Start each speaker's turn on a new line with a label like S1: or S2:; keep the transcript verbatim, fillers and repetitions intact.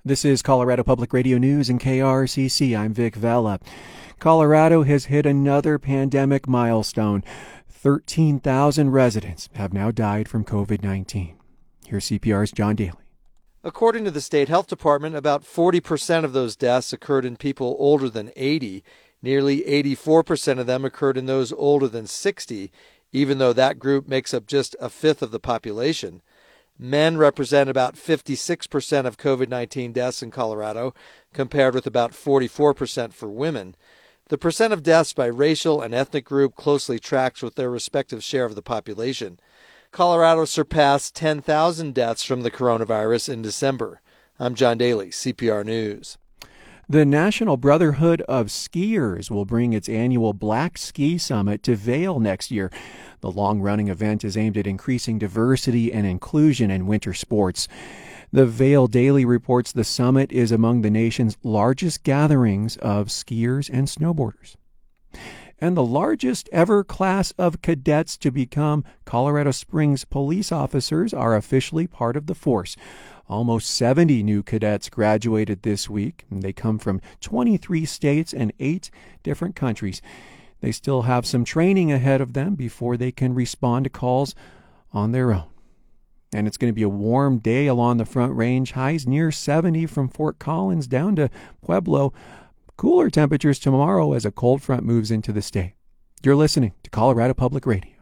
S1: This is Colorado Public Radio News and K R C C. I'm Vic Vela. Colorado has hit another pandemic milestone. thirteen thousand residents have now died from covid nineteen. Here's C P R's John Daly.
S2: According to the state health department, about forty percent of those deaths occurred in people older than eighty. Nearly eighty-four percent of them occurred in those older than sixty, even though that group makes up just a fifth of the population. Men represent about fifty-six percent of covid nineteen deaths in Colorado, compared with about forty-four percent for women. The percent of deaths by racial and ethnic group closely tracks with their respective share of the population. Colorado surpassed ten thousand deaths from the coronavirus in December. I'm John Daly, C P R News.
S1: The National Brotherhood of Skiers will bring its annual Black Ski Summit to Vail next year. The long-running event is aimed at increasing diversity and inclusion in winter sports. The Vail Daily reports the summit is among the nation's largest gatherings of skiers and snowboarders, and the largest ever class of cadets to become Colorado Springs police officers are officially part of the force. Almost seventy new cadets graduated this week, and they come from twenty-three states and eight different countries. They still have some training ahead of them before they can respond to calls on their own. And it's going to be a warm day along the Front Range. Highs near seventy from Fort Collins down to Pueblo. Cooler temperatures tomorrow as a cold front moves into the state. You're listening to Colorado Public Radio.